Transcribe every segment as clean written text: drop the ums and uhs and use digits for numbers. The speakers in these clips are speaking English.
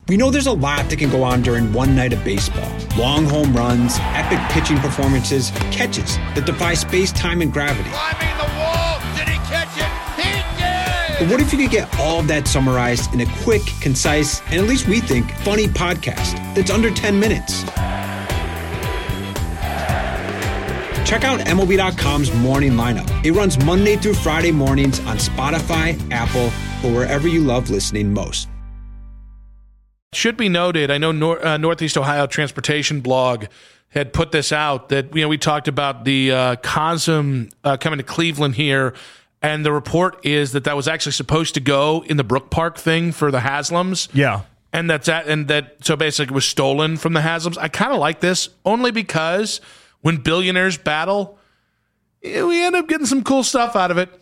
We know there's a lot that can go on during one night of baseball. Long home runs, epic pitching performances, catches that defy space, time, and gravity. Climbing the wall! Did he catch it? He did! But what if you could get all of that summarized in a quick, concise, and at least we think, funny podcast that's under 10 minutes? Check out MLB.com's morning lineup. It runs Monday through Friday mornings on Spotify, Apple, or wherever you love listening most. Should be noted, I know Northeast Ohio Transportation blog had put this out, that we talked about the COSM coming to Cleveland here, and the report is that was actually supposed to go in the Brook Park thing for the Haslams. Yeah. And so basically it was stolen from the Haslams. I kind of like this only because when billionaires battle, we end up getting some cool stuff out of it.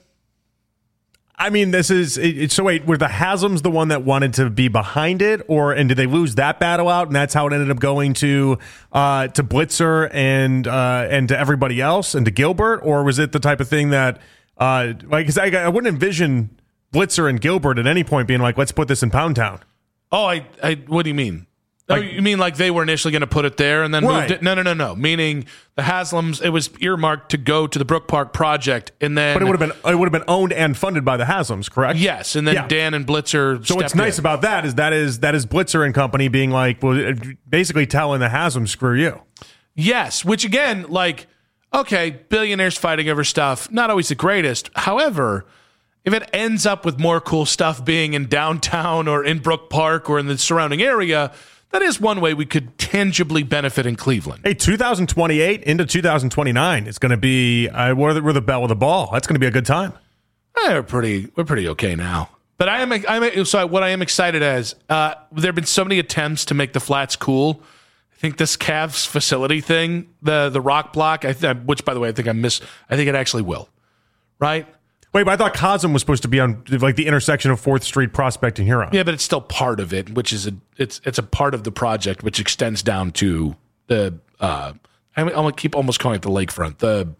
I mean, so wait, were the Haslams the one that wanted to be behind it, and did they lose that battle out, and that's how it ended up going to Blitzer and to everybody else and to Gilbert, or was it the type of thing that because I wouldn't envision Blitzer and Gilbert at any point being like, let's put this in Pound Town. Oh, what do you mean? You mean like they were initially going to put it there and then moved it? No. Meaning the Haslams, it was earmarked to go to the Brook Park project, and then but it would have been owned and funded by the Haslams, correct? Yes, and then Dan and Blitzer. So what's nice about that is Blitzer and company being like, well, basically telling the Haslams, screw you. Yes, which again, okay, billionaires fighting over stuff, not always the greatest. However, if it ends up with more cool stuff being in downtown or in Brook Park or in the surrounding area, that is one way we could tangibly benefit in Cleveland. Hey, 2028 into 2029, it's going to be we're the belle of the ball. That's going to be a good time. We're pretty okay now. But what I am excited as there have been so many attempts to make the flats cool. I think this Cavs facility thing, the rock block, which by the way I think it actually will, right? Wait, but I thought COSM was supposed to be on the intersection of 4th Street, Prospect, and Huron. Yeah, but it's still part of it, which is it's a part of the project which extends down to the I'm gonna keep almost calling it the lakefront, the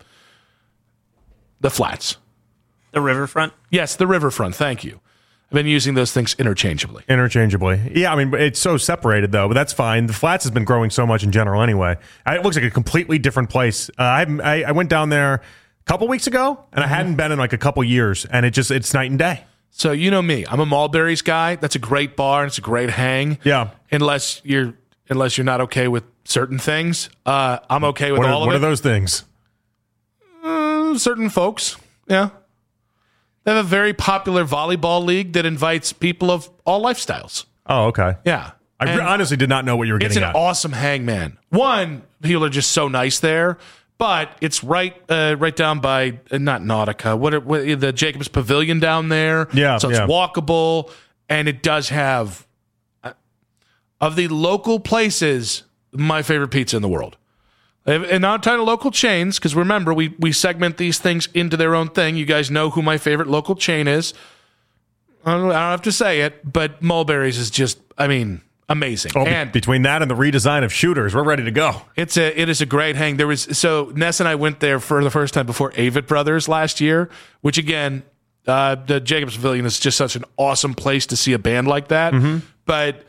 flats, the riverfront. Yes, the riverfront. Thank you. I've been using those things interchangeably. Yeah, I mean it's so separated though, but that's fine. The flats has been growing so much in general anyway. It looks like a completely different place. I went down there couple weeks ago, and I hadn't been in a couple years, and it's night and day. So you know me, I'm a Mulberry's guy. That's a great bar, and it's a great hang. Yeah, unless you're not okay with certain things. I'm okay with all of it. What are those things? Certain folks, yeah. They have a very popular volleyball league that invites people of all lifestyles. Oh, okay. Yeah. I honestly did not know what you were getting at. It's an awesome hang, man. One, people are just so nice there. But it's right down by not Nautica. What the Jacobs Pavilion down there? Yeah, so it's walkable, and it does have of the local places my favorite pizza in the world. And not a ton of local chains, because remember we segment these things into their own thing. You guys know who my favorite local chain is. I don't have to say it, but Mulberry's is just amazing. Oh, and between that and the redesign of Shooters, we're ready to go. It is a great hang. Ness and I went there for the first time before Avett Brothers last year, which again, the Jacobs Pavilion is just such an awesome place to see a band like that. Mm-hmm. But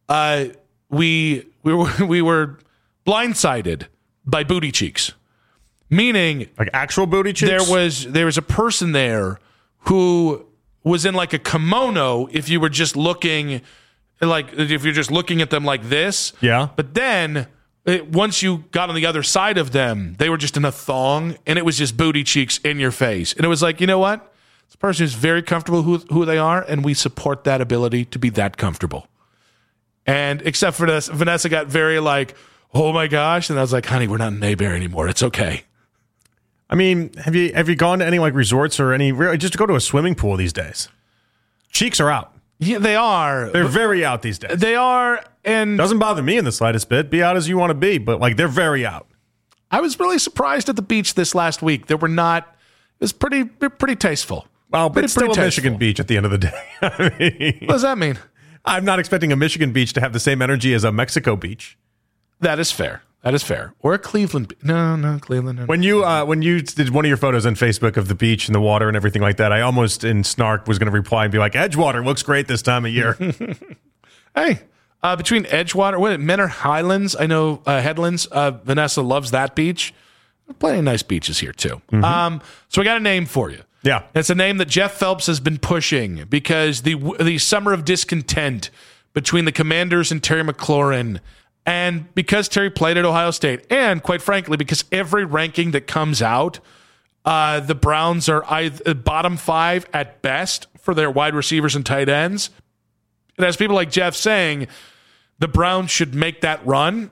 we were blindsided by booty cheeks, meaning like actual booty cheeks. There was a person there who was in a kimono. If you were just looking. If you're just looking at them like this. Yeah. But then, once you got on the other side of them, they were just in a thong, and it was just booty cheeks in your face. And it was like, you know what? This person is very comfortable who they are, and we support that ability to be that comfortable. And except for this, Vanessa got very oh my gosh. And I was like, honey, we're not in Mayberry anymore. It's okay. I mean, have you gone to any resorts or just to go to a swimming pool these days? Cheeks are out. Yeah, they are. They're very out these days. They are, and doesn't bother me in the slightest bit. Be out as you want to be, but they're very out. I was really surprised at the beach this last week. There were not. It was pretty tasteful. Well, but it's still a Michigan beach at the end of the day. What does that mean? I'm not expecting a Michigan beach to have the same energy as a Mexico beach. That is fair. Or a Cleveland. No, Cleveland. No. When you did one of your photos on Facebook of the beach and the water and everything like that, I almost in snark was going to reply and be like, Edgewater looks great this time of year. Hey, Between Edgewater, Menor Highlands, I know Headlands. Vanessa loves that beach. Plenty of nice beaches here, too. So we got a name for you. Yeah. It's a name that Jeff Phelps has been pushing because the summer of discontent between the Commanders and Terry McLaurin, and because Terry played at Ohio State, and quite frankly, because every ranking that comes out, the Browns are either bottom 5 at best for their wide receivers and tight ends. It has people like Jeff saying the Browns should make that run.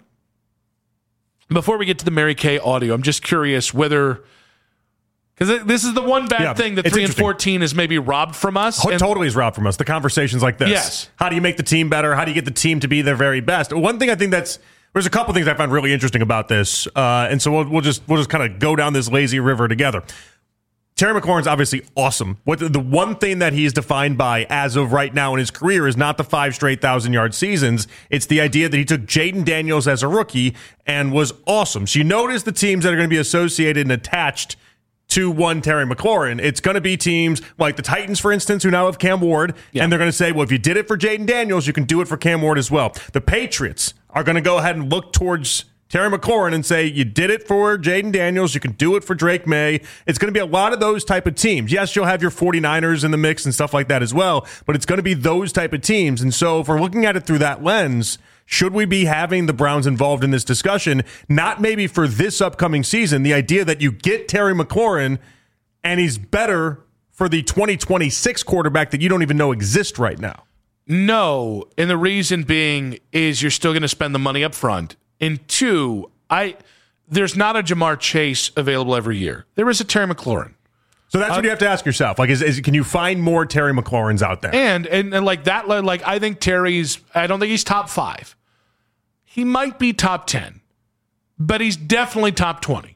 Before we get to the Mary Kay audio, I'm just curious whether, because this is the one bad thing that 3-14 is maybe robbed from us. Totally is robbed from us. The conversations like this. Yes. How do you make the team better? How do you get the team to be their very best? One thing I think there's a couple things I find really interesting about this, and so we'll just kind of go down this lazy river together. Terry McLaurin's obviously awesome. The one thing that he's defined by as of right now in his career is not the 5 straight 1,000-yard seasons. It's the idea that he took Jaden Daniels as a rookie and was awesome. So you notice the teams that are going to be associated and attached to one Terry McLaurin. It's going to be teams like the Titans, for instance, who now have Cam Ward, and they're going to say, well, if you did it for Jaden Daniels, you can do it for Cam Ward as well. The Patriots are going to go ahead and look towards Terry McLaurin and say, you did it for Jaden Daniels, you can do it for Drake May. It's going to be a lot of those type of teams. Yes, you'll have your 49ers in the mix and stuff like that as well, but it's going to be those type of teams. And so if we're looking at it through that lens, should we be having the Browns involved in this discussion? Not maybe for this upcoming season, the idea that you get Terry McLaurin and he's better for the 2026 quarterback that you don't even know exists right now. No, and the reason being is you're still going to spend the money up front. And 2, there's not a Jamar Chase available every year. There is a Terry McLaurin. So that's what you have to ask yourself. Like, can you find more Terry McLaurins out there? And like that, like I think I don't think he's top 5. He might be top 10, but he's definitely top 20,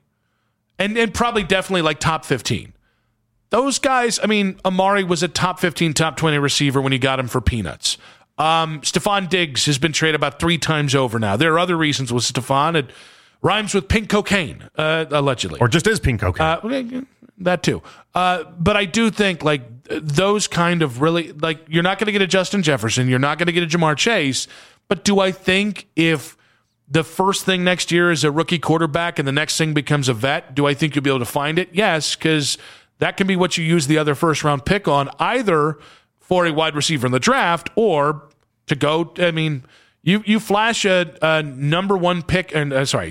and probably definitely like top 15. Those guys, I mean, Amari was a top 15, top 20 receiver when he got him for peanuts. Stephon Diggs has been traded about 3 times over now. There are other reasons with Stephon. It rhymes with pink cocaine, allegedly. Or just is pink cocaine. That too. But I do think like those kind of really, like, you're not going to get a Justin Jefferson. You're not going to get a Jamar Chase. But do I think if the first thing next year is a rookie quarterback and the next thing becomes a vet, do I think you'll be able to find it? Yes, because that can be what you use the other first-round pick on, either for a wide receiver in the draft or to go, I mean, you flash a number 1 pick, and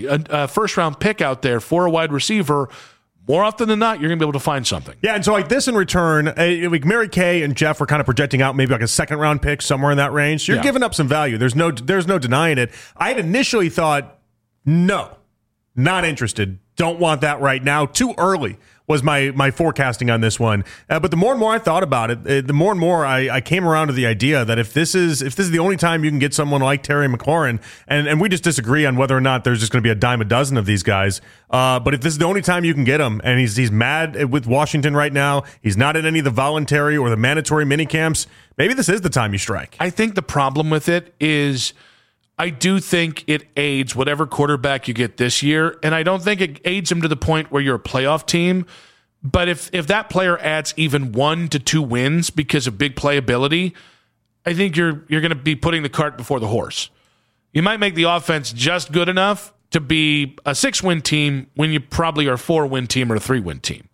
a first-round pick out there for a wide receiver, more often than not, you're going to be able to find something. Yeah, and so like this in return, like Mary Kay and Jeff were kind of projecting out maybe like a second-round pick somewhere in that range. So you're giving up some value. There's no denying it. I had initially thought, no, not interested. Don't want that right now. Too early was my forecasting on this one. But the more and more I thought about it, the more and more I came around to the idea that if this is the only time you can get someone like Terry McLaurin, and we just disagree on whether or not there's just going to be a dime a dozen of these guys. But if this is the only time you can get him, and he's mad with Washington right now, he's not in any of the voluntary or the mandatory mini camps, maybe this is the time you strike. I think the problem with it is, I do think it aids whatever quarterback you get this year, and I don't think it aids him to the point where you're a playoff team. But if that player adds even 1 to 2 wins because of big playability, I think you're going to be putting the cart before the horse. You might make the offense just good enough to be a 6-win team when you probably are a 4-win team or a 3-win team.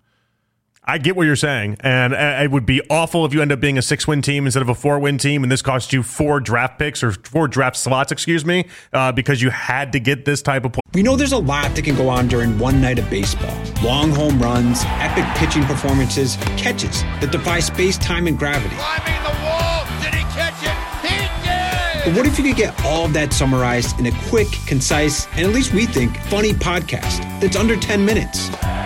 I get what you're saying, and it would be awful if you end up being a 6-win team instead of a 4-win team, and this cost you 4 draft picks or 4 draft slots, because you had to get this type of play. We know there's a lot that can go on during one night of baseball. Long home runs, epic pitching performances, catches that defy space, time, and gravity. Climbing the wall. Did he catch it? He did! But what if you could get all of that summarized in a quick, concise, and at least we think, funny podcast that's under 10 minutes?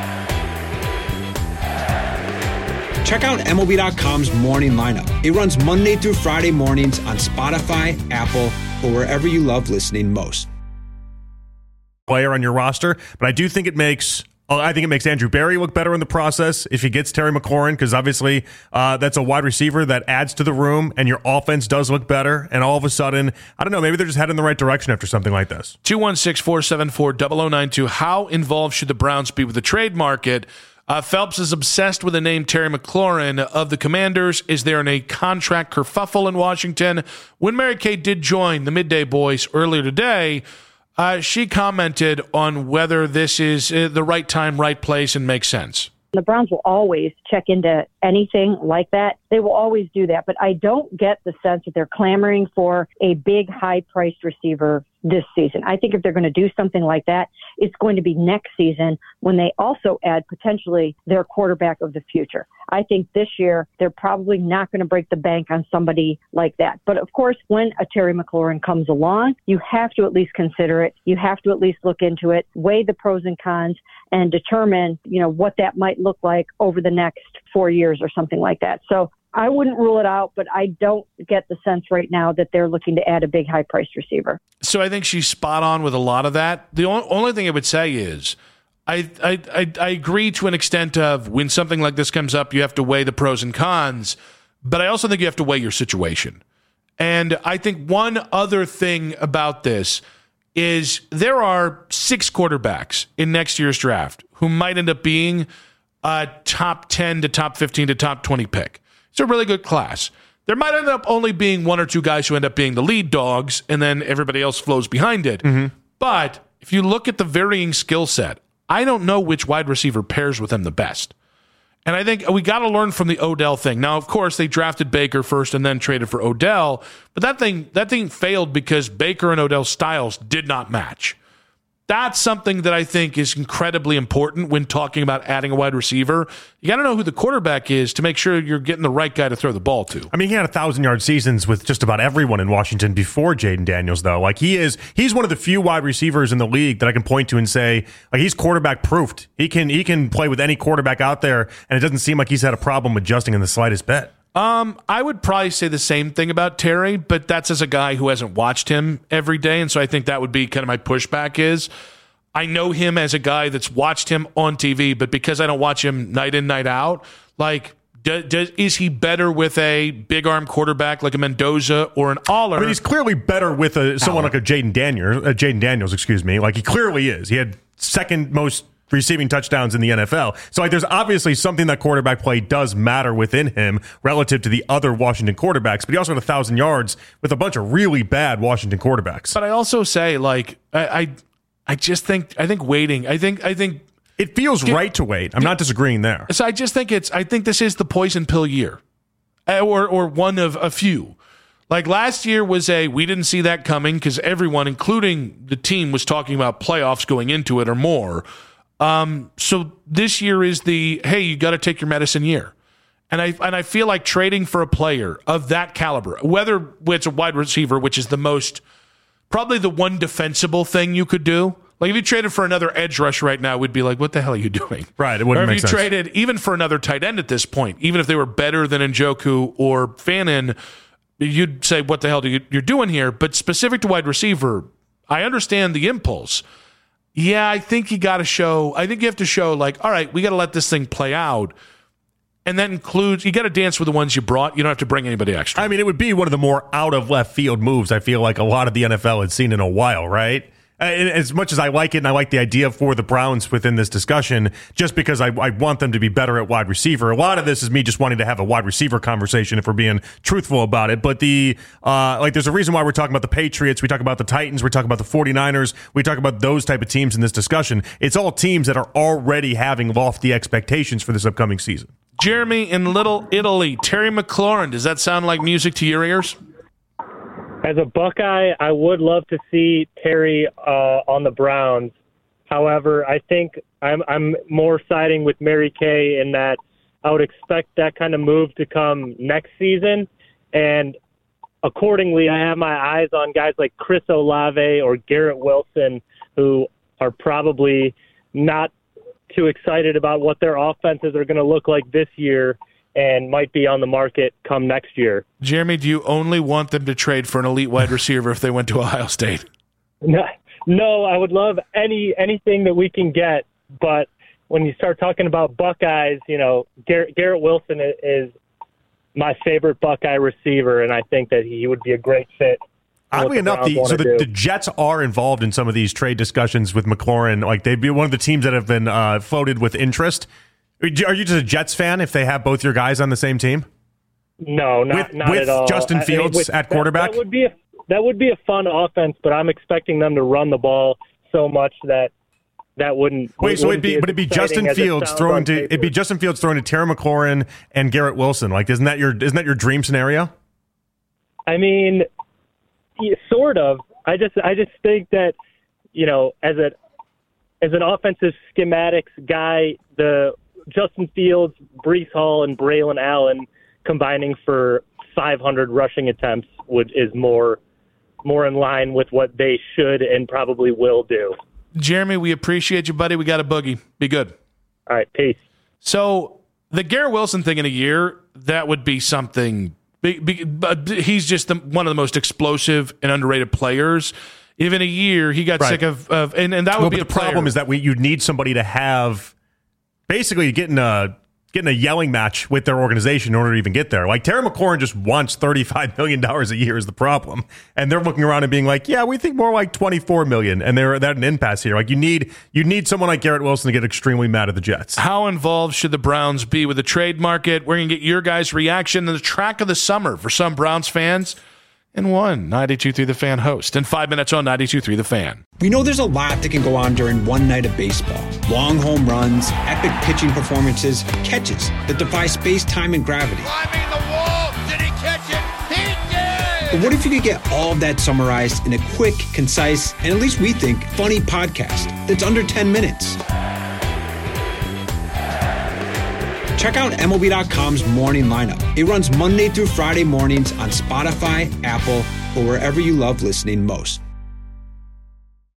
Check out MLB.com's Morning Lineup. It runs Monday through Friday mornings on Spotify, Apple, or wherever you love listening most. Player on your roster, but I do think it makes Andrew Berry look better in the process if he gets Terry McLaurin, because obviously that's a wide receiver that adds to the room, and your offense does look better. And all of a sudden, I don't know, maybe they're just heading in the right direction after something like this. 216-474-0092. How involved should the Browns be with the trade market? Phelps is obsessed with the name Terry McLaurin of the Commanders. Is there in a contract kerfuffle in Washington? When Mary Kay did join the Midday Boys earlier today, she commented on whether this is the right time, right place, and makes sense. The Browns will always check into anything like that. They will always do that. But I don't get the sense that they're clamoring for a big, high-priced receiver this season. I think if they're going to do something like that, it's going to be next season when they also add potentially their quarterback of the future. I think this year they're probably not going to break the bank on somebody like that. But of course, when a Terry McLaurin comes along, you have to at least consider it. You have to at least look into it, weigh the pros and cons, and determine, what that might look like over the next 4 years or something like that. So I wouldn't rule it out, but I don't get the sense right now that they're looking to add a big high-priced receiver. So I think she's spot on with a lot of that. The only thing I would say is I agree to an extent of when something like this comes up, you have to weigh the pros and cons, but I also think you have to weigh your situation. And I think one other thing about this is there are 6 quarterbacks in next year's draft who might end up being a top 10 to top 15 to top 20 pick. It's a really good class. There might end up only being 1 or 2 guys who end up being the lead dogs, and then everybody else flows behind it. Mm-hmm. But if you look at the varying skill set, I don't know which wide receiver pairs with them the best. And I think we got to learn from the Odell thing. Now, of course, they drafted Baker first and then traded for Odell, but that thing failed because Baker and Odell's styles did not match. That's something that I think is incredibly important when talking about adding a wide receiver. You got to know who the quarterback is to make sure you're getting the right guy to throw the ball to. I mean, he had 1,000-yard seasons with just about everyone in Washington before Jaden Daniels, though. Like, he's one of the few wide receivers in the league that I can point to and say, like, he's quarterback proofed. He can play with any quarterback out there, and it doesn't seem like he's had a problem adjusting in the slightest bit. I would probably say the same thing about Terry, but that's as a guy who hasn't watched him every day, and so I think that would be kind of my pushback is I know him as a guy that's watched him on TV, but because I don't watch him night in, night out, like, is he better with a big arm quarterback like a Mendoza or an Aller? I mean, he's clearly better with someone like a Jaden Daniels, excuse me. Like, he clearly is. He had second most receiving touchdowns in the NFL. So, like, there's obviously something that quarterback play does matter within him relative to the other Washington quarterbacks, but he also had 1,000 yards with a bunch of really bad Washington quarterbacks. But I also say, like, I think waiting. I think it feels right to wait. I'm not disagreeing there. So I think this is the poison pill year, or one of a few. Like, last year was we didn't see that coming because everyone, including the team, was talking about playoffs going into it or more. So this year is hey, you got to take your medicine year. And I feel like trading for a player of that caliber, whether it's a wide receiver, which is probably the one defensible thing you could do. Like, if you traded for another edge rush right now, we'd be like, what the hell are you doing? Right, it wouldn't make sense. Or if you traded even for another tight end at this point, even if they were better than Njoku or Fannin, you'd say, what the hell you're doing here? But specific to wide receiver, I understand the impulse. Yeah, I think you have to show, like, all right, we got to let this thing play out. And that includes, you got to dance with the ones you brought. You don't have to bring anybody extra. I mean, it would be one of the more out of left field moves I feel like a lot of the NFL had seen in a while, right? As much as I like it and I like the idea for the Browns within this discussion, just because I want them to be better at wide receiver. A lot of this is me just wanting to have a wide receiver conversation if we're being truthful about it. But there's a reason why we're talking about the Patriots. We talk about the Titans. We talk about the 49ers. We talk about those type of teams in this discussion. It's all teams that are already having lofty expectations for this upcoming season. Jeremy in Little Italy, Terry McLaurin, does that sound like music to your ears? As a Buckeye, I would love to see Terry on the Browns. However, I think I'm more siding with Mary Kay in that I would expect that kind of move to come next season. And accordingly, I have my eyes on guys like Chris Olave or Garrett Wilson, who are probably not too excited about what their offenses are going to look like this year and might be on the market come next year. Jeremy, do you only want them to trade for an elite wide receiver if they went to Ohio State? No, I would love anything that we can get, but when you start talking about Buckeyes, Garrett Wilson is my favorite Buckeye receiver, and I think that he would be a great fit. Oddly enough, the Jets are involved in some of these trade discussions with McLaurin. Like, they'd be one of the teams that have been floated with interest. Are you just a Jets fan if they have both your guys on the same team? No, not with at all. Justin Fields at quarterback? That would be a fun offense, but I'm expecting them to run the ball so much that wouldn't. Wait, so it'd be Justin Fields throwing to Terry McLaurin and Garrett Wilson. Like, isn't that your dream scenario? I mean, sort of. I just think that, as an offensive schematics guy, the Justin Fields, Breece Hall, and Braylon Allen combining for 500 rushing attempts is more in line with what they should and probably will do. Jeremy, we appreciate you, buddy. We got a boogie. Be good. All right, peace. So the Garrett Wilson thing in a year, that would be something big. He's just one of the most explosive and underrated players. Even a year, he got sick of and that would be the problem is that you need somebody to have basically getting a yelling match with their organization in order to even get there. Like, Terry McLaurin just wants $35 million a year is the problem. And they're looking around and being like, yeah, we think more like $24 million. And they're at an impasse here. Like, you need someone like Garrett Wilson to get extremely mad at the Jets. How involved should the Browns be with the trade market? We're going to get your guys' reaction to the track of the summer for some Browns fans. And one 92.3 The Fan host. And 5 minutes on 92.3 The Fan. We know there's a lot that can go on during one night of baseball. Long home runs, epic pitching performances, catches that defy space, time, and gravity. Climbing the wall. Did he catch it? He did! But what if you could get all of that summarized in a quick, concise, and at least we think, funny podcast that's under 10 minutes? Check out MLB.com's Morning Lineup. It runs Monday through Friday mornings on Spotify, Apple, or wherever you love listening most.